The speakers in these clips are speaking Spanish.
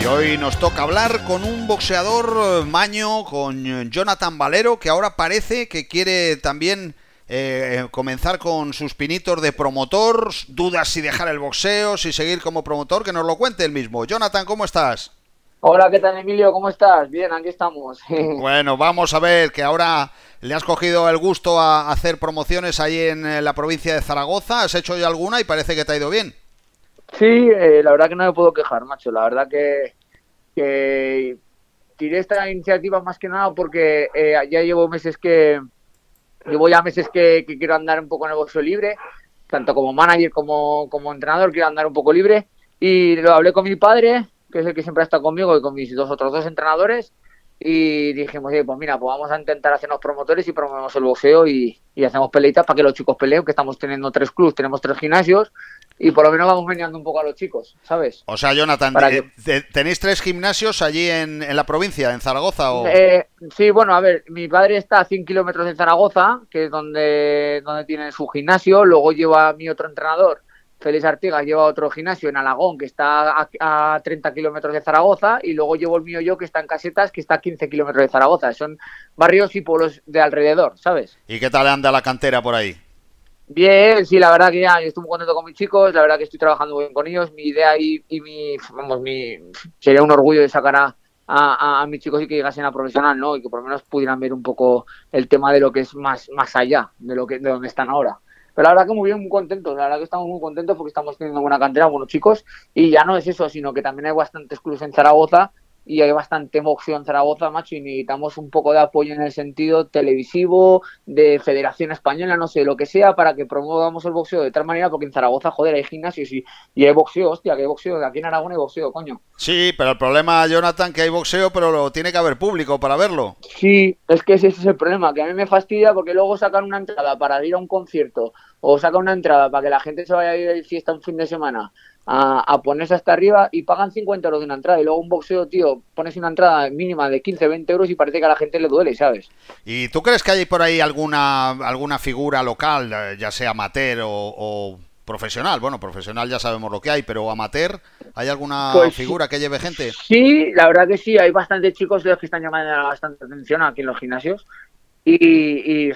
hoy nos toca hablar con un boxeador maño, con Jonathan Valero, que ahora parece que quiere también comenzar con sus pinitos de promotor, dudas si dejar el boxeo, si seguir como promotor, que nos lo cuente él mismo. Jonathan, ¿cómo estás? Hola, ¿qué tal, Emilio? ¿Cómo estás? Bien, aquí estamos. Bueno, vamos a ver, que ahora le has cogido el gusto a hacer promociones ahí en la provincia de Zaragoza. ¿Has hecho ya alguna y parece que te ha ido bien? Sí, la verdad que no me puedo quejar, macho. La verdad que tiré esta iniciativa más que nada porque ya llevo ya meses que quiero andar un poco en el boxeo libre, tanto como manager como entrenador, quiero andar un poco libre. Y lo hablé con mi padre, que es el que siempre ha estado conmigo, y con mis otros dos entrenadores. Y dijimos, oye, pues mira, pues vamos a intentar hacernos promotores y promovemos el boxeo y hacemos peleitas para que los chicos peleen, que estamos teniendo 3 clubs, tenemos 3 gimnasios y por lo menos vamos meneando un poco a los chicos, ¿sabes? O sea, Jonathan, Para que ¿tenéis 3 gimnasios allí en la provincia, en Zaragoza o...? sí, bueno, a ver, mi padre está a 100 kilómetros de Zaragoza, que es donde tiene su gimnasio. Luego lleva a mi otro entrenador, Félix Artigas, lleva otro gimnasio en Alagón, que está a 30 kilómetros de Zaragoza. Y luego llevo el mío yo, que está en Casetas, que está a 15 kilómetros de Zaragoza. Son barrios y pueblos de alrededor, ¿sabes? ¿Y qué tal anda la cantera por ahí? Bien, sí, la verdad que ya estoy muy contento con mis chicos, la verdad que estoy trabajando muy bien con ellos. Mi idea sería un orgullo de sacar a mis chicos y que llegasen a profesional, ¿no? Y que por lo menos pudieran ver un poco el tema de lo que es más allá de donde están ahora. Pero la verdad que muy bien, muy contentos, la verdad que estamos muy contentos porque estamos teniendo buena cantera, buenos chicos. Y ya no es eso, sino que también hay bastantes clubes en Zaragoza y hay bastante boxeo en Zaragoza, macho, y necesitamos un poco de apoyo en el sentido televisivo, de Federación Española, no sé, lo que sea, para que promovamos el boxeo de tal manera, porque en Zaragoza, joder, hay gimnasios y hay boxeo, hostia, que hay boxeo, aquí en Aragón hay boxeo, coño. Sí, pero el problema, Jonathan, que hay boxeo, pero tiene que haber público para verlo. Sí, es que ese es el problema, que a mí me fastidia porque luego sacan una entrada para ir a un concierto o sacan una entrada para que la gente se vaya a ir de fiesta un fin de semana a ponerse hasta arriba y pagan 50 euros de una entrada y luego un boxeo, tío, pones una entrada mínima de 15, 20 euros y parece que a la gente le duele, ¿sabes? ¿Y tú crees que hay por ahí alguna figura local, ya sea amateur o profesional? Bueno, profesional ya sabemos lo que hay, pero amateur, ¿hay alguna Pues figura que lleve gente? sí, la verdad que sí, hay bastantes chicos de los que están llamando bastante atención aquí en los gimnasios. Y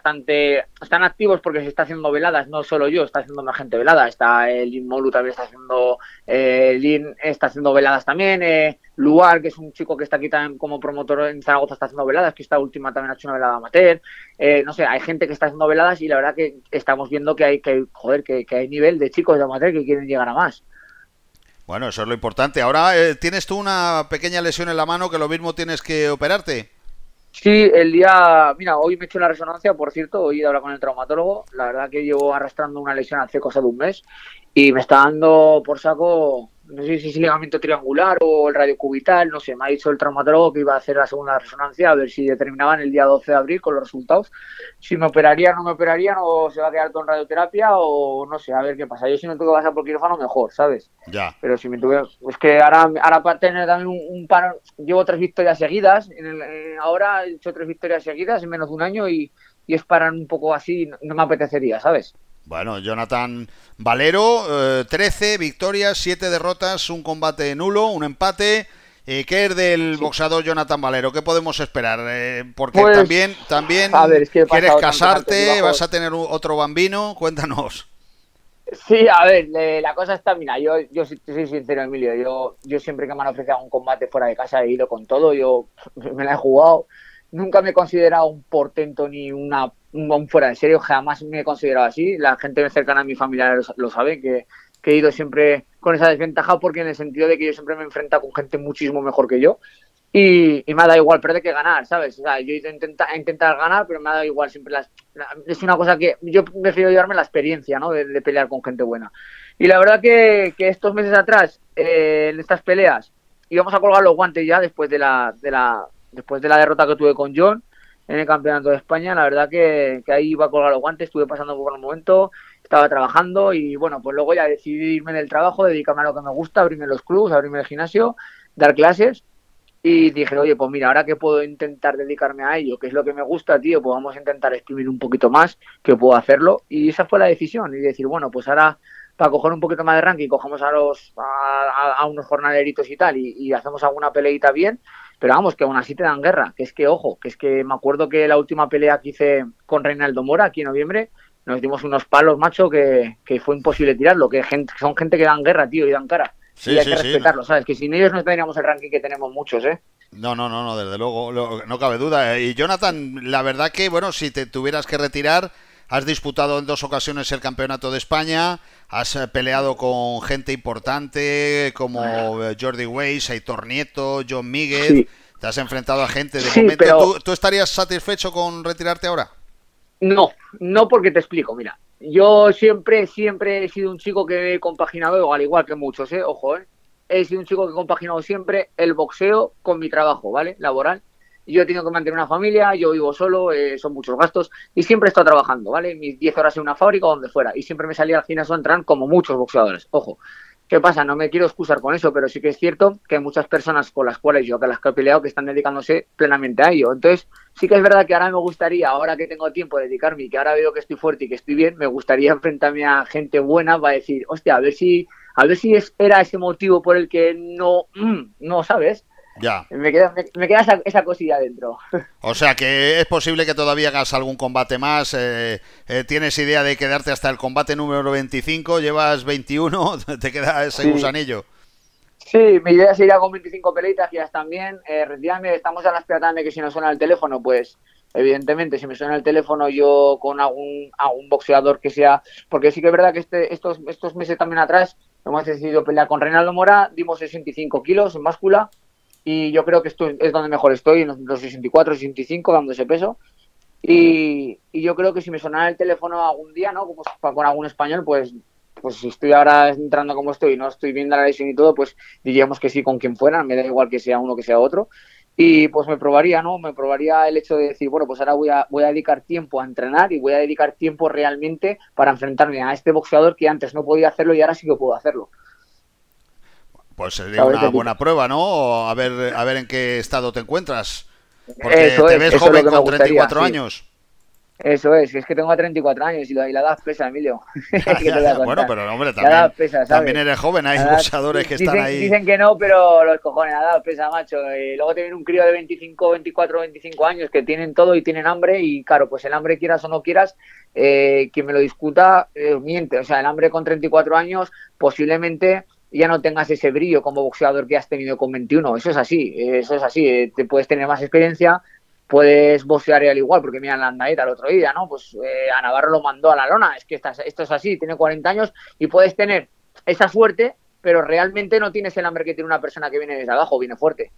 están activos porque se está haciendo veladas, no solo yo, está haciendo más gente velada, está Lin Molu también está haciendo, Lin está haciendo veladas también, Luar, que es un chico que está aquí también como promotor en Zaragoza, está haciendo veladas, que esta última también ha hecho una velada amateur. No sé, hay gente que está haciendo veladas y la verdad que estamos viendo que hay nivel de chicos de amateur que quieren llegar a más. Bueno, eso es lo importante. Ahora tienes tú una pequeña lesión en la mano que lo mismo tienes que operarte. Sí, mira, hoy me he hecho la resonancia, por cierto, hoy he ido a hablar con el traumatólogo. La verdad que llevo arrastrando una lesión hace cosa de un mes y me está dando por saco, no sé si es ligamento triangular o el radiocubital, no sé, me ha dicho el traumatólogo que iba a hacer la segunda resonancia a ver si determinaban el día 12 de abril con los resultados, si me operarían o no me operarían o se va a quedar todo en radioterapia o no sé, a ver qué pasa. Yo si no tengo que pasar por quirófano mejor, ¿sabes? Ya. Pero si me tuve, es que ahora para tener también un paro, llevo 3 victorias seguidas, ahora he hecho 3 victorias seguidas en menos de un año y es parar un poco así, no me apetecería, ¿sabes? Bueno, Jonathan Valero, 13 victorias, 7 derrotas, un combate nulo, un empate. ¿Qué es del Sí. boxeador Jonathan Valero? ¿Qué podemos esperar? Porque Pues, a ver, también es que he quieres pasado tantos altos y casarte, vas a bajos. tener otro bambino, cuéntanos. Sí, a ver, la cosa está, mira, yo te soy sincero, Emilio, yo siempre que me han ofrecido un combate fuera de casa he ido con todo, yo me la he jugado, nunca me he considerado un portento ni un fuera de serio, jamás me he considerado así, la gente cercana a mi familia lo sabe, que he ido siempre con esa desventaja porque en el sentido de que yo siempre me enfrento con gente muchísimo mejor que yo. Y me ha dado igual perder que ganar, ¿sabes? O sea, yo he ido a intentar ganar, pero me ha dado igual siempre es una cosa que yo prefiero llevarme la experiencia, ¿no? De pelear con gente buena. Y la verdad que estos meses atrás, en estas peleas, íbamos a colgar los guantes ya después de la derrota que tuve con John en el Campeonato de España. La verdad que ahí iba a colgar los guantes, estuve pasando por un momento, estaba trabajando y bueno, pues luego ya decidí irme del trabajo, dedicarme a lo que me gusta, abrirme los clubs, abrirme el gimnasio, dar clases. Y dije, oye, pues mira, ahora que puedo intentar dedicarme a ello, que es lo que me gusta, tío, pues vamos a intentar exprimir un poquito más, que puedo hacerlo. Y esa fue la decisión. Y decir, bueno, pues ahora para coger un poquito más de ranking, cogemos a unos jornaleritos y tal, y hacemos alguna peleita bien, pero vamos, que aún así te dan guerra, que es que, ojo, que es que me acuerdo que la última pelea que hice con Reinaldo Mora, aquí en noviembre, nos dimos unos palos, macho, que fue imposible tirarlo, que son gente que dan guerra, tío, y dan cara, y Sí, hay sí, que sí. respetarlo, ¿sabes? Que sin ellos no tendríamos el ranking que tenemos muchos, ¿eh? No, no, no, no, desde luego, no cabe duda. Y Jonathan, la verdad que, bueno, si te tuvieras que retirar, has disputado en 2 ocasiones el Campeonato de España, has peleado con gente importante como Jordi Weiss, Aitor Nieto, John Míguez, Sí, te has enfrentado a gente de sí, momento. pero ¿Tú estarías satisfecho con retirarte ahora? no, no porque te explico, mira. Yo siempre he sido un chico que he compaginado, al igual que muchos, ojo, he sido un chico que he compaginado siempre el boxeo con mi trabajo, ¿vale? Laboral. Yo he tenido que mantener una familia, yo vivo solo, son muchos gastos y siempre he estado trabajando, ¿vale? Mis 10 horas en una fábrica o donde fuera y siempre me salía al gimnasio a entrenar como muchos boxeadores, ojo. ¿Qué pasa? No me quiero excusar con eso, pero sí que es cierto que hay muchas personas con las cuales yo, que las que he peleado, que están dedicándose plenamente a ello. Entonces, sí que es verdad que ahora me gustaría, ahora que tengo tiempo de dedicarme y que ahora veo que estoy fuerte y que estoy bien, me gustaría enfrentarme a gente buena para decir, hostia, a ver si era ese motivo por el que no, ¿sabes? Ya. Me queda esa cosilla dentro. O sea que es posible que todavía hagas algún combate más. ¿Tienes idea de quedarte hasta el combate número 25? ¿Llevas 21? ¿Te queda ese Sí, gusanillo? sí, mi idea sería con 25 peleitas, que ya están bien. Retirarme, estamos a la espera también de que si nos suena el teléfono, pues evidentemente si me suena el teléfono yo con algún boxeador que sea, porque sí que es verdad que estos meses también atrás hemos decidido pelear con Reinaldo Mora, dimos 65 kilos en báscula y yo creo que esto es donde mejor estoy, en los 64, 65, dando ese peso. Y yo creo que si me sonara el teléfono algún día, ¿no? Como con algún español, pues si estoy ahora entrando como estoy y no estoy viendo la lesión y todo, pues diríamos que sí con quien fuera, me da igual que sea uno que sea otro. Y pues me probaría, ¿no? Me probaría el hecho de decir, bueno, pues ahora voy a dedicar tiempo a entrenar y voy a dedicar tiempo realmente para enfrentarme a este boxeador que antes no podía hacerlo y ahora sí que puedo hacerlo. Pues sería ¿Sabes? una buena prueba, ¿no? A ver en qué estado te encuentras. Porque Eso te es, ves eso es lo joven que me con gustaría, 34 sí. años. Eso es que tengo 34 años y la edad pesa, Emilio. Ya, ¿Qué te ya, voy a ya. Bueno, contar? pero hombre, La edad también, pesa, también ¿sabes? eres joven. Hay La edad, boxeadores que están dicen, ahí. dicen que no, pero los cojones, la edad pesa, macho. Y luego te viene un crío de 25, 24, 25 años que tienen todo y tienen hambre y claro, pues el hambre quieras o no quieras, quien me lo discuta miente. O sea, el hambre con 34 años posiblemente ya no tengas ese brillo como boxeador que has tenido con 21. Eso es así, eso es así. Te puedes tener más experiencia, puedes boxear al igual, porque mira la Landaeta el otro día, ¿no? Pues a Navarro lo mandó a la lona, es que esto es así, tiene 40 años y puedes tener esa suerte, pero realmente no tienes el hambre que tiene una persona que viene desde abajo, viene fuerte.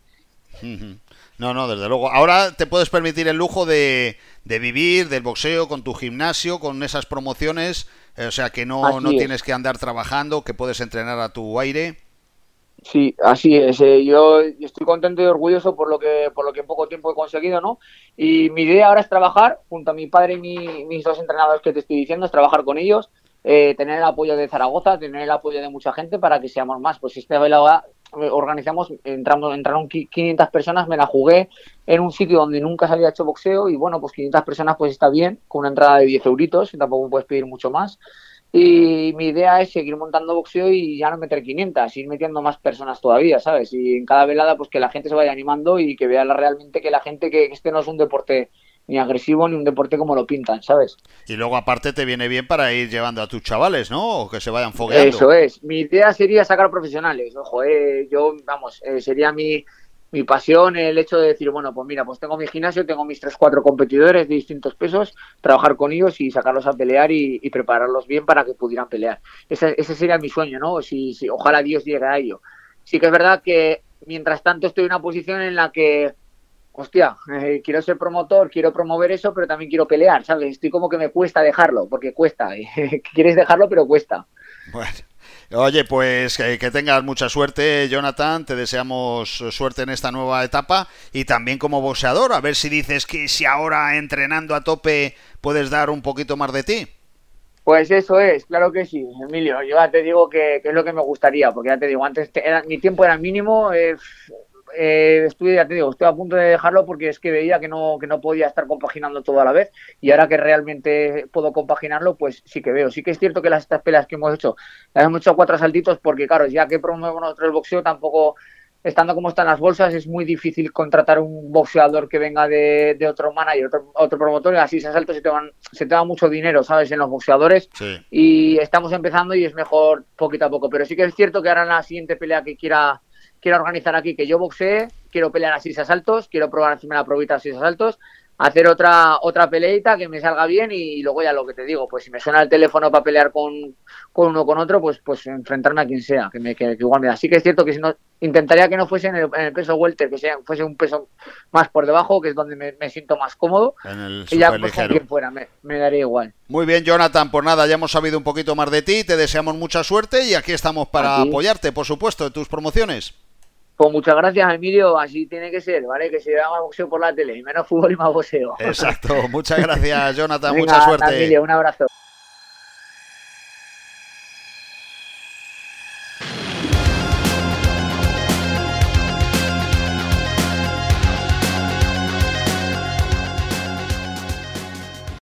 No, no, desde luego. Ahora te puedes permitir el lujo de vivir del boxeo con tu gimnasio, con esas promociones. O sea que no Así es. tienes que andar trabajando, que puedes entrenar a tu aire. Sí, así es. Yo estoy contento y orgulloso por lo que en poco tiempo he conseguido, ¿no? Y mi idea ahora es trabajar junto a mi padre y mis dos entrenadores que te estoy diciendo, es trabajar con ellos, tener el apoyo de Zaragoza, tener el apoyo de mucha gente para que seamos más. Pues esta velada organizamos, entraron 500 personas, me la jugué en un sitio donde nunca se había hecho boxeo y bueno, pues 500 personas pues está bien, con una entrada de 10 euritos, tampoco puedes pedir mucho más. Y mi idea es seguir montando boxeo y ya no meter 500, ir metiendo más personas todavía, ¿sabes? Y en cada velada, pues que la gente se vaya animando y que vea realmente que la gente que este no es un deporte ni agresivo ni un deporte como lo pintan, ¿sabes? Y luego aparte te viene bien para ir llevando a tus chavales, ¿no? O que se vayan fogueando. Eso es. Mi idea sería sacar profesionales. Ojo, yo, vamos, sería mi pasión el hecho de decir, bueno, pues mira, pues tengo mi gimnasio, tengo mis 3 4 competidores de distintos pesos, trabajar con ellos y sacarlos a pelear y prepararlos bien para que pudieran pelear. Ese sería mi sueño, ¿no? Si, ojalá Dios llegue a ello. Sí que es verdad que mientras tanto estoy en una posición en la que, hostia, quiero ser promotor, quiero promover eso, pero también quiero pelear, ¿sabes? Estoy como que me cuesta dejarlo, porque cuesta. Quieres dejarlo, pero cuesta. Bueno. Oye, pues que tengas mucha suerte, Jonathan. Te deseamos suerte en esta nueva etapa y también como boxeador. A ver si dices que si ahora entrenando a tope puedes dar un poquito más de ti. Pues eso es, claro que sí, Emilio. Yo ya te digo que es lo que me gustaría, porque ya te digo, antes mi tiempo era mínimo, ya te digo, estoy a punto de dejarlo porque es que veía que no podía estar compaginando todo a la vez, y ahora que realmente puedo compaginarlo, pues sí que veo. Sí que es cierto que estas peleas que hemos hecho, las hemos hecho a 4 asaltitos porque, claro, ya que promovemos nosotros el boxeo, tampoco, estando como están las bolsas, es muy difícil contratar un boxeador que venga de otro manager, otro promotor, y así se asaltos se te va mucho dinero, ¿sabes?, en los boxeadores. Sí. Y estamos empezando y es mejor poquito a poco. Pero sí que es cierto que ahora en la siguiente pelea que quiera organizar aquí, que yo boxee, quiero pelear a 6 asaltos, quiero probar encima la probita a 6 asaltos, hacer otra peleita que me salga bien, y luego ya lo que te digo, pues si me suena el teléfono para pelear con uno o con otro, pues enfrentarme a quien sea, que igual me da. Sí que es cierto que si no, intentaría que no fuese en el peso welter, fuese un peso más por debajo, que es donde me siento más cómodo, En el y ya pues, con superligero. quien fuera, me daría igual. Muy bien, Jonathan, pues nada, ya hemos sabido un poquito más de ti, te deseamos mucha suerte y aquí estamos para Aquí. apoyarte, por supuesto, en tus promociones. Pues muchas gracias, Emilio, así tiene que ser, ¿vale? Que se vea más boxeo por la tele, y menos fútbol y más boxeo. Exacto, muchas gracias, Jonathan, Venga, mucha anda, suerte. Emilio, un abrazo.